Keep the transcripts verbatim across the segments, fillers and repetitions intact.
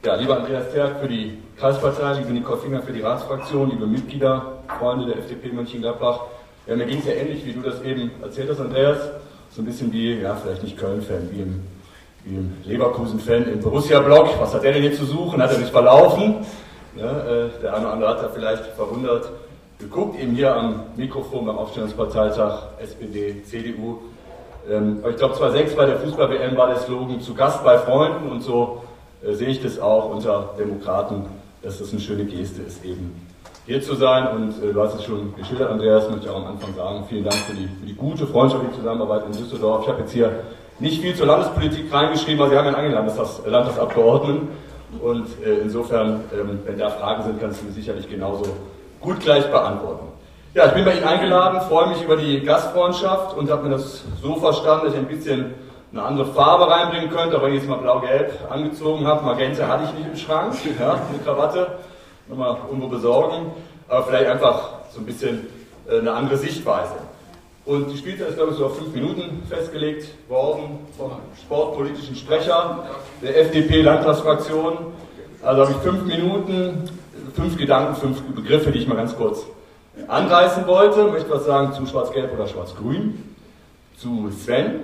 Ja, lieber Andreas Terk für die Kreispartei, liebe Nicole Finger für die Ratsfraktion, liebe Mitglieder, Freunde der F D P Mönchengladbach. Ja, mir ging es ja ähnlich, wie du das eben erzählt hast, Andreas. So ein bisschen wie, ja, vielleicht nicht Köln-Fan, wie im, wie im Leverkusen-Fan im Borussia-Block. Was hat der denn hier zu suchen? Hat er sich verlaufen? Ja, äh, der eine oder andere hat da vielleicht verwundert geguckt, eben hier am Mikrofon beim Aufstellungsparteitag S P D, C D U. Ähm, ich glaube, zweitausendsechs bei der Fußball-W M war der Slogan zu Gast bei Freunden, und so äh, sehe ich das auch unter Demokraten, dass das eine schöne Geste ist, eben hier zu sein. Und äh, du hast es schon geschildert, Andreas, möchte ich auch am Anfang sagen, vielen Dank für die, für die gute, freundschaftliche Zusammenarbeit in Düsseldorf. Ich habe jetzt hier nicht viel zur Landespolitik reingeschrieben, aber Sie haben ja einen eigenen Landtagsabgeordneten, und äh, insofern, ähm, wenn da Fragen sind, kannst du mir sicherlich genauso gut gleich beantworten. Ja, ich bin bei Ihnen eingeladen, freue mich über die Gastfreundschaft und habe mir das so verstanden, dass ich ein bisschen eine andere Farbe reinbringen könnte, aber wenn ich jetzt mal blau-gelb angezogen habe, Magenta hatte ich nicht im Schrank, ja, eine Krawatte, nochmal irgendwo besorgen, aber vielleicht einfach so ein bisschen äh, eine andere Sichtweise. Und die Spielzeit ist, glaube ich, so auf fünf Minuten festgelegt worden vom sportpolitischen Sprecher der F D P-Landtagsfraktion. Also habe ich fünf Minuten, fünf Gedanken, fünf Begriffe, die ich mal ganz kurz anreißen wollte. Ich möchte was sagen zu Schwarz-Gelb oder Schwarz-Grün, zu Sven,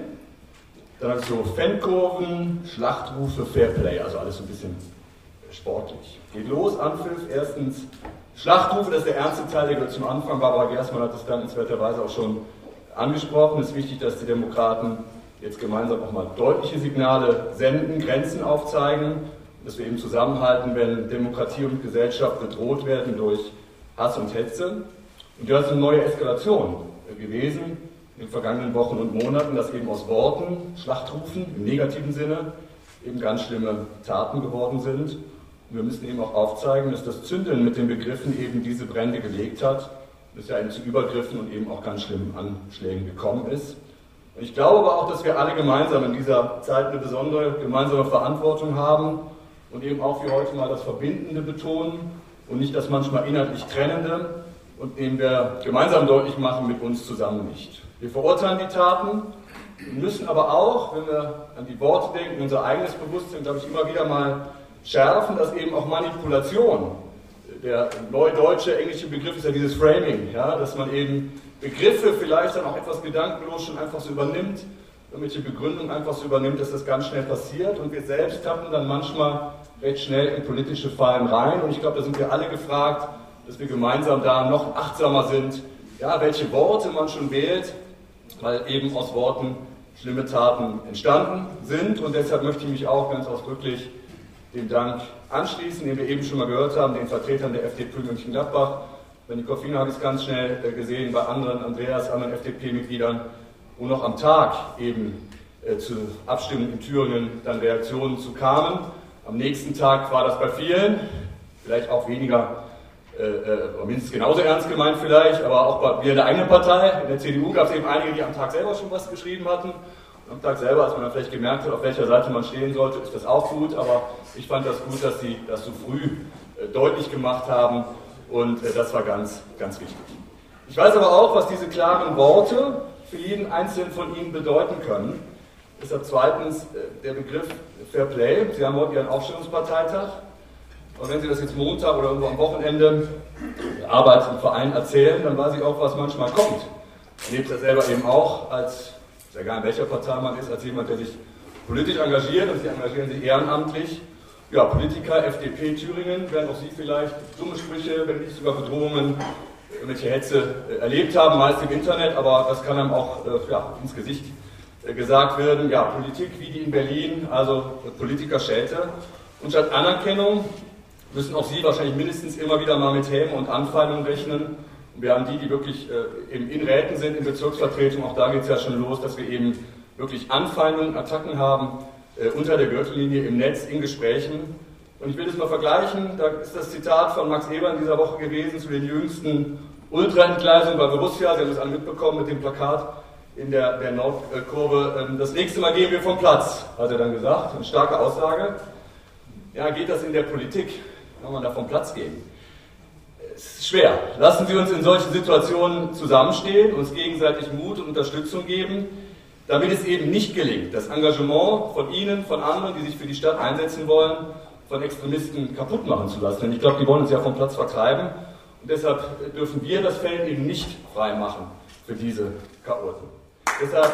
dann so Fankurven, Schlachtrufe, Fairplay, also alles so ein bisschen sportlich. Geht los, Anpfiff, erstens Schlachtrufe, das ist der ernste Teil, der gehört zum Anfang. Barbara Gerstmann hat es dann inswerterweise auch schon angesprochen. Es ist wichtig, dass die Demokraten jetzt gemeinsam auch mal deutliche Signale senden, Grenzen aufzeigen, dass wir eben zusammenhalten, wenn Demokratie und Gesellschaft bedroht werden durch Hass und Hetze. Und das ist eine neue Eskalation gewesen in den vergangenen Wochen und Monaten, dass eben aus Worten, Schlachtrufen im negativen Sinne eben ganz schlimme Taten geworden sind. Und wir müssen eben auch aufzeigen, dass das Zünden mit den Begriffen eben diese Brände gelegt hat, dass ja eben zu Übergriffen und eben auch ganz schlimmen Anschlägen gekommen ist. Und ich glaube aber auch, dass wir alle gemeinsam in dieser Zeit eine besondere gemeinsame Verantwortung haben und eben auch wie heute mal das Verbindende betonen und nicht das manchmal inhaltlich Trennende, und eben wir gemeinsam deutlich machen, mit uns zusammen nicht. Wir verurteilen die Taten, müssen aber auch, wenn wir an die Worte denken, unser eigenes Bewusstsein, glaube ich, immer wieder mal schärfen, dass eben auch Manipulation, der neudeutsche, englische Begriff ist ja dieses Framing, ja, dass man eben Begriffe vielleicht dann auch etwas gedankenlos schon einfach so übernimmt, irgendwelche Begründungen einfach so übernimmt, dass das ganz schnell passiert, und wir selbst tappen dann manchmal recht schnell in politische Fallen rein, und ich glaube, da sind wir alle gefragt, dass wir gemeinsam da noch achtsamer sind, ja, welche Worte man schon wählt, weil eben aus Worten schlimme Taten entstanden sind, und deshalb möchte ich mich auch ganz ausdrücklich dem Dank anschließen, den wir eben schon mal gehört haben, den Vertretern der F D P Mönchengladbach. Bei Nicole Finger habe ich es ganz schnell gesehen, bei anderen, Andreas, anderen F D P-Mitgliedern, wo noch am Tag eben äh, zu Abstimmungen in Thüringen dann Reaktionen zu kamen. Am nächsten Tag war das bei vielen, vielleicht auch weniger, äh, äh, mindestens genauso ernst gemeint vielleicht, aber auch bei mir in der eigenen Partei, in der C D U, gab es eben einige, die am Tag selber schon was geschrieben hatten. Und am Tag selber, als man dann vielleicht gemerkt hat, auf welcher Seite man stehen sollte, ist das auch gut, aber ich fand das gut, dass sie das so früh äh, deutlich gemacht haben, und äh, das war ganz, ganz wichtig. Ich weiß aber auch, was diese klaren Worte für jeden Einzelnen von Ihnen bedeuten können. Deshalb zweitens äh, der Begriff Fair Play. Sie haben heute Ihren Aufstellungsparteitag. Und wenn Sie das jetzt Montag oder irgendwo am Wochenende Arbeit im Verein erzählen, dann weiß ich auch, was manchmal kommt. Ich lebe das selber eben auch, als, ist ja egal in welcher Partei man ist, als jemand, der sich politisch engagiert, und Sie engagieren sich ehrenamtlich. Ja, Politiker, F D P Thüringen, werden auch Sie vielleicht dumme Sprüche, wenn nicht sogar Bedrohungen, irgendwelche Hetze äh, erlebt haben, meist im Internet, aber das kann einem auch äh, ja, ins Gesicht äh, gesagt werden. Ja, Politik wie die in Berlin, also äh, Politikerschelte. Und statt Anerkennung müssen auch Sie wahrscheinlich mindestens immer wieder mal mit Hämen und Anfeindungen rechnen. Und wir haben die, die wirklich äh, eben in Räten sind, in Bezirksvertretung, auch da geht es ja schon los, dass wir eben wirklich Anfeindungen, Attacken haben, äh, unter der Gürtellinie, im Netz, in Gesprächen. Und ich will das mal vergleichen, da ist das Zitat von Max Eber in dieser Woche gewesen zu den jüngsten Ultraentgleisungen bei Borussia. Sie haben das alle mitbekommen mit dem Plakat in der, der Nordkurve. Ähm, das nächste Mal gehen wir vom Platz, hat er dann gesagt. Eine starke Aussage. Ja, geht das in der Politik? Kann man da vom Platz gehen? Es ist schwer. Lassen Sie uns in solchen Situationen zusammenstehen, uns gegenseitig Mut und Unterstützung geben, damit es eben nicht gelingt, das Engagement von Ihnen, von anderen, die sich für die Stadt einsetzen wollen, von Extremisten kaputt machen zu lassen. Denn ich glaube, die wollen uns ja vom Platz vertreiben. Und deshalb dürfen wir das Feld eben nicht frei machen für diese Chaoten. Deshalb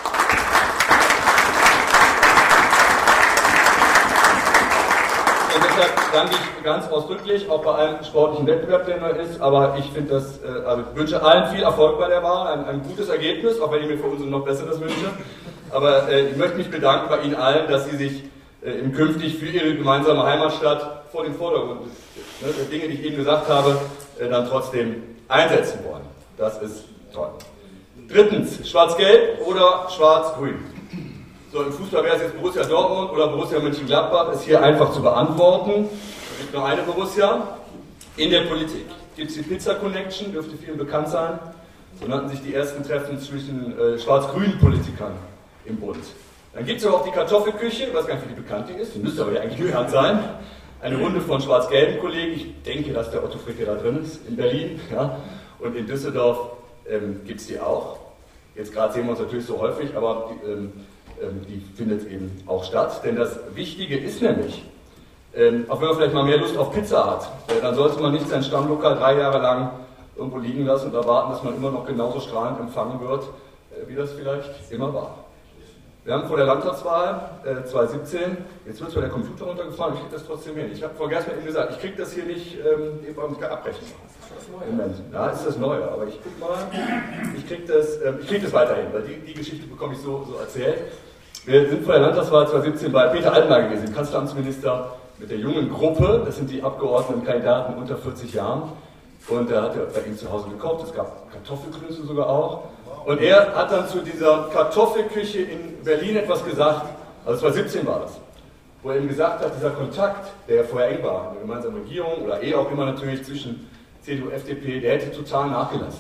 Und deshalb danke ich ganz ausdrücklich, auch bei allem sportlichen Wettbewerb, der noch ist, aber ich finde das, also ich wünsche allen viel Erfolg bei der Wahl, ein, ein gutes Ergebnis, auch wenn ich mir für uns noch Besseres wünsche. Aber äh, ich möchte mich bedanken bei Ihnen allen, dass Sie sich äh, künftig für Ihre gemeinsame Heimatstadt vor den Vordergrund, ne, der Dinge, die ich eben gesagt habe, äh, dann trotzdem einsetzen wollen. Das ist toll. Drittens, Schwarz-Gelb oder Schwarz-Grün? So, im Fußball wäre es jetzt Borussia Dortmund oder Borussia Mönchengladbach, ist hier einfach zu beantworten. Es gibt nur eine Borussia. In der Politik gibt es die Pizza Connection, dürfte vielen bekannt sein. So nannten sich die ersten Treffen zwischen äh, schwarz-grünen Politikern im Bund. Dann gibt es aber auch die Kartoffelküche, ich weiß gar nicht, wie die bekannt ist, die müsste aber ja eigentlich bekannt sein. Eine Runde von schwarz-gelben Kollegen, ich denke, dass der Otto Fricke da drin ist, in Berlin. Ja. Und in Düsseldorf ähm, gibt es die auch. Jetzt gerade sehen wir uns natürlich so häufig, aber die, ähm, die findet eben auch statt. Denn das Wichtige ist nämlich, ähm, auch wenn man vielleicht mal mehr Lust auf Pizza hat, äh, dann sollte man nicht sein Stammlokal drei Jahre lang irgendwo liegen lassen und erwarten, dass man immer noch genauso strahlend empfangen wird, äh, wie das vielleicht immer war. Wir haben vor der Landtagswahl äh, zweitausendsiebzehn, jetzt wird zwar der Computer runtergefahren, ich kriege das trotzdem hin. Ich habe vorher erst mal eben gesagt, ich kriege das hier nicht ähm, eben abrechnen. Moment, ja, ist das Neue, aber ich guck mal, ich kriege das, ähm, ich krieg das weiterhin, weil die, die Geschichte bekomme ich so, so erzählt. Wir sind vor der Landtagswahl zweitausendsiebzehn bei Peter Altmaier gewesen, Kanzleramtsminister mit der jungen Gruppe, das sind die Abgeordnetenkandidaten unter vierzig Jahren. Und er hat bei ihm zu Hause gekocht, es gab Kartoffelklöße sogar auch. Und er hat dann zu dieser Kartoffelküche in Berlin etwas gesagt, also zweitausendsiebzehn war das, wo er ihm gesagt hat, dieser Kontakt, der ja vorher eng war, in der gemeinsamen Regierung oder eh auch immer natürlich zwischen C D U, F D P, der hätte total nachgelassen.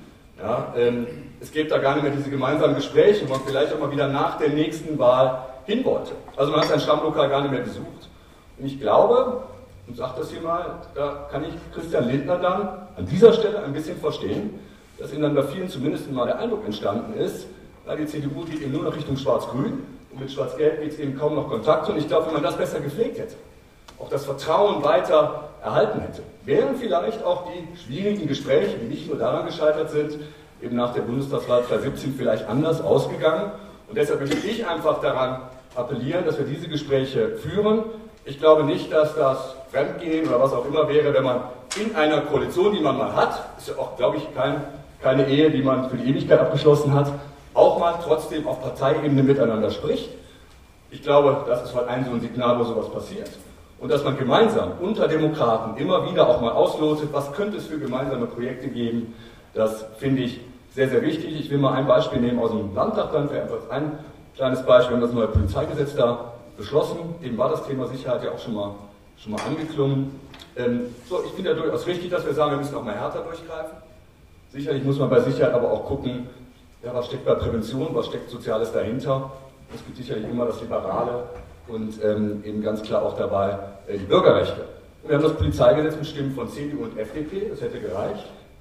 Ja, ähm, es gibt da gar nicht mehr diese gemeinsamen Gespräche, wo man vielleicht auch mal wieder nach der nächsten Wahl hin wollte. Also man hat sein Stammlokal gar nicht mehr besucht. Und ich glaube, und sage das hier mal, da kann ich Christian Lindner dann an dieser Stelle ein bisschen verstehen, dass ihm dann bei vielen zumindest mal der Eindruck entstanden ist, na, die C D U geht eben nur noch Richtung Schwarz-Grün und mit Schwarz-Gelb gibt es eben kaum noch Kontakt. Und ich glaube, wenn man das besser gepflegt hätte, auch das Vertrauen weiter erhalten hätte, wären vielleicht auch die schwierigen Gespräche, die nicht nur daran gescheitert sind, eben nach der Bundestagswahl zweitausendsiebzehn vielleicht anders ausgegangen. Und deshalb möchte ich einfach daran appellieren, dass wir diese Gespräche führen. Ich glaube nicht, dass das Fremdgehen oder was auch immer wäre, wenn man in einer Koalition, die man mal hat, ist ja auch, glaube ich, kein, keine Ehe, die man für die Ewigkeit abgeschlossen hat, auch mal trotzdem auf Parteiebene miteinander spricht. Ich glaube, das ist halt ein so ein Signal, wo sowas passiert. Und dass man gemeinsam unter Demokraten immer wieder auch mal auslotet, was könnte es für gemeinsame Projekte geben, das finde ich sehr, sehr wichtig. Ich will mal ein Beispiel nehmen aus dem Landtag, dann für einfach ein kleines Beispiel. Wir haben das neue Polizeigesetz da beschlossen. Eben war das Thema Sicherheit ja auch schon mal, schon mal angeklungen. Ähm, so, ich finde ja durchaus richtig, dass wir sagen, wir müssen auch mal härter durchgreifen. Sicherlich muss man bei Sicherheit aber auch gucken, ja, was steckt bei Prävention, was steckt Soziales dahinter. Es gibt sicherlich immer das Liberale und ähm, eben ganz klar auch dabei äh, die Bürgerrechte. Wir haben das Polizeigesetz mit Stimmen von C D U und F D P, das hätte gereicht,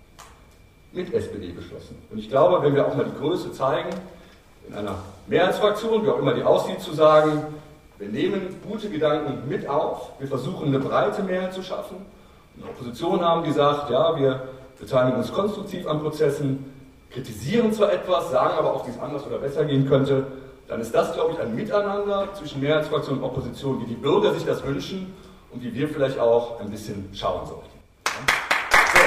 mit S P D beschlossen. Und ich glaube, wenn wir auch mal die Größe zeigen, in einer Mehrheitsfraktion, wie auch immer die aussieht, zu sagen, wir nehmen gute Gedanken mit auf, wir versuchen eine breite Mehrheit zu schaffen, eine Opposition haben, die sagt, ja, wir beteiligen uns konstruktiv an Prozessen, kritisieren zwar etwas, sagen aber auch, wie es anders oder besser gehen könnte, dann ist das, glaube ich, ein Miteinander zwischen Mehrheitsfraktion und Opposition, wie die Bürger sich das wünschen und wie wir vielleicht auch ein bisschen schauen sollten. So.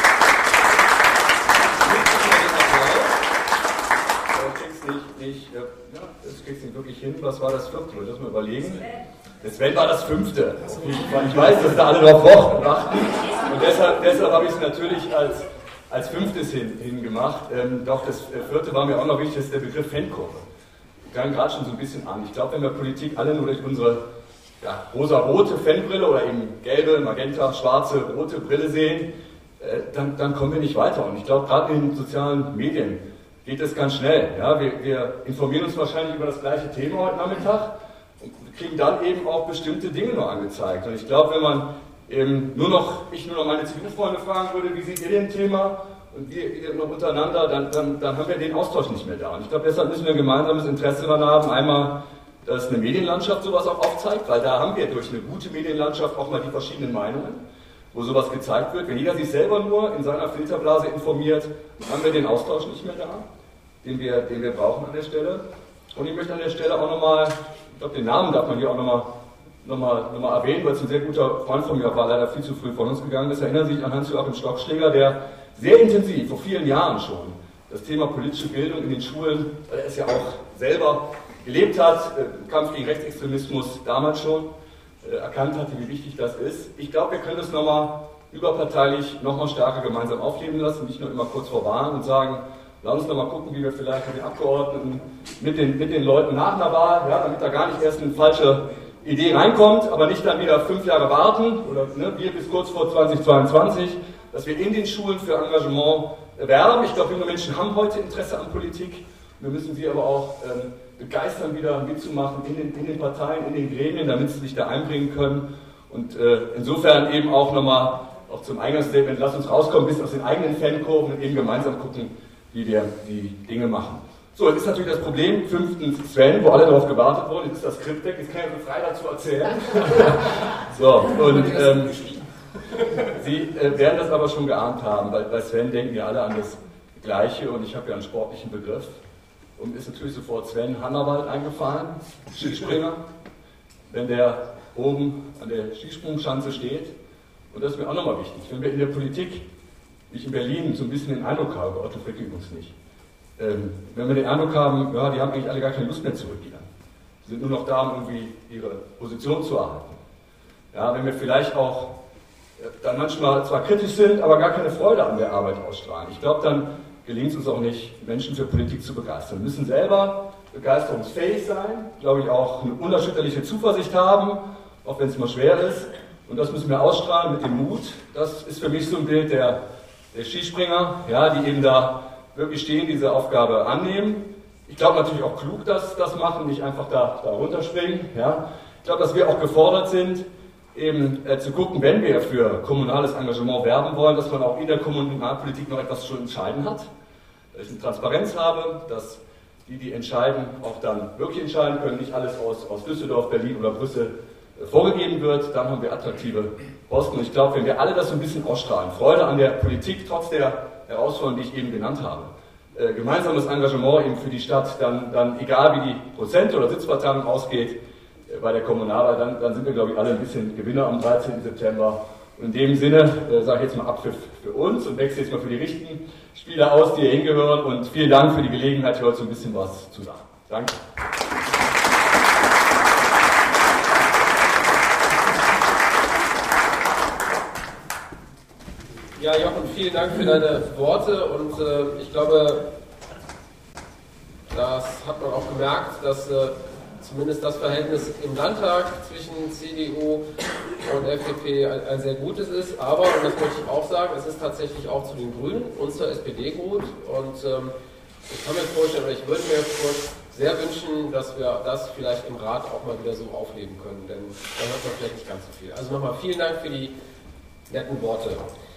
Das kriegst nicht, nicht, ja, das kriegst nicht wirklich hin. Was war das vierte? Lass mal überlegen. Das Sven war das fünfte. Ich weiß, dass da alle drauf warten. Und deshalb, deshalb habe ich es natürlich als, als fünftes hin, hingemacht. Ähm, doch das vierte war mir auch noch wichtig, das ist der Begriff Fankurve. Wir fangen gerade schon so ein bisschen an. Ich glaube, wenn wir Politik alle nur durch unsere ja, rosa-rote Fanbrille oder eben gelbe, magenta, schwarze, rote Brille sehen, äh, dann, dann kommen wir nicht weiter. Und ich glaube, gerade in den sozialen Medien geht es ganz schnell. Ja? Wir, wir informieren uns wahrscheinlich über das gleiche Thema heute Nachmittag und kriegen dann eben auch bestimmte Dinge nur angezeigt. Und ich glaube, wenn man eben nur noch, ich nur noch meine C D U-Freunde fragen würde, wie seht ihr denn Thema? Und wir noch untereinander, dann, dann, dann haben wir den Austausch nicht mehr da. Und ich glaube, deshalb müssen wir ein gemeinsames Interesse daran haben, einmal dass eine Medienlandschaft sowas auch aufzeigt, weil da haben wir durch eine gute Medienlandschaft auch mal die verschiedenen Meinungen, wo sowas gezeigt wird. Wenn jeder sich selber nur in seiner Filterblase informiert, haben wir den Austausch nicht mehr da, den wir, den wir brauchen an der Stelle. Und ich möchte an der Stelle auch nochmal, ich glaube, den Namen darf man hier auch nochmal nochmal noch mal erwähnen, weil es ein sehr guter Freund von mir war, leider viel zu früh von uns gegangen ist. Erinnern Sie sich an Hans-Joachim Stockschläger, der sehr intensiv, vor vielen Jahren schon, das Thema politische Bildung in den Schulen, weil er es ja auch selber gelebt hat, Kampf gegen Rechtsextremismus damals schon, erkannt hatte, wie wichtig das ist. Ich glaube, wir können das nochmal überparteilich nochmal stärker gemeinsam aufleben lassen, nicht nur immer kurz vor Wahlen und sagen, lass uns nochmal gucken, wie wir vielleicht mit den Abgeordneten, mit den, mit den Leuten nach einer Wahl, ja, damit da gar nicht erst eine falsche Idee reinkommt, aber nicht dann wieder fünf Jahre warten, oder ne, wir bis kurz vor zweitausendzweiundzwanzig, dass wir in den Schulen für Engagement werben. Ich glaube, junge Menschen haben heute Interesse an Politik. Wir müssen sie aber auch ähm, begeistern, wieder mitzumachen in den, in den Parteien, in den Gremien, damit sie sich da einbringen können. Und äh, insofern eben auch nochmal, auch zum Eingangsstatement, lass uns rauskommen, bis aus den eigenen Fankurven und eben gemeinsam gucken, wie wir die Dinge machen. So, jetzt ist natürlich das Problem, fünftens Sven, wo alle darauf gewartet wurden, jetzt ist das Skript weg, jetzt kann ich so frei dazu erzählen. So, und ähm, Sie äh, werden das aber schon geahnt haben, weil bei Sven denken ja alle an das Gleiche und ich habe ja einen sportlichen Begriff. Und ist natürlich sofort Sven Hannawald eingefallen, Skispringer, wenn der oben an der Skisprungschanze steht. Und das ist mir auch nochmal wichtig, wenn wir in der Politik, wie ich in Berlin so ein bisschen den Eindruck habe, Otto Fricke übrigens nicht, ähm, wenn wir den Eindruck haben, ja, die haben eigentlich alle gar keine Lust mehr zurückgehen. Sie sind nur noch da, um irgendwie ihre Position zu erhalten. Ja, wenn wir vielleicht auch dann manchmal zwar kritisch sind, aber gar keine Freude an der Arbeit ausstrahlen. Ich glaube, dann gelingt es uns auch nicht, Menschen für Politik zu begeistern. Wir müssen selber begeisterungsfähig sein, glaube ich auch eine unerschütterliche Zuversicht haben, auch wenn es mal schwer ist. Und das müssen wir ausstrahlen mit dem Mut. Das ist für mich so ein Bild der, der Skispringer, ja, die eben da wirklich stehen, diese Aufgabe annehmen. Ich glaube natürlich auch klug, dass das machen, nicht einfach da, da runterspringen. Ja. Ich glaube, dass wir auch gefordert sind, eben äh, zu gucken, wenn wir für kommunales Engagement werben wollen, dass man auch in der Kommunalpolitik noch etwas zu entscheiden hat. Dass ich eine Transparenz habe, dass die, die entscheiden, auch dann wirklich entscheiden können, nicht alles aus, aus Düsseldorf, Berlin oder Brüssel äh, vorgegeben wird. Dann haben wir attraktive Posten. Und ich glaube, wenn wir alle das so ein bisschen ausstrahlen, Freude an der Politik, trotz der Herausforderungen, die ich eben genannt habe, äh, gemeinsames Engagement eben für die Stadt, dann, dann egal wie die Prozent- oder Sitzverteilung ausgeht, bei der Kommunalwahl, dann, dann sind wir, glaube ich, alle ein bisschen Gewinner am dreizehnten September. Und in dem Sinne äh, sage ich jetzt mal Abpfiff für uns und wechsle jetzt mal für die richtigen Spieler aus, die hier hingehören. Und vielen Dank für die Gelegenheit, hier heute so ein bisschen was zu sagen. Danke. Ja, Jochen, vielen Dank für deine Worte und äh, ich glaube, das hat man auch gemerkt, dass äh, zumindest das Verhältnis im Landtag zwischen C D U und F D P ein, ein sehr gutes ist. Aber, und das möchte ich auch sagen, es ist tatsächlich auch zu den Grünen und zur S P D gut. Und ähm, ich kann mir vorstellen, oder ich würde mir sehr wünschen, dass wir das vielleicht im Rat auch mal wieder so aufleben können. Denn dann hört man vielleicht nicht ganz so viel. Also nochmal vielen Dank für die netten Worte.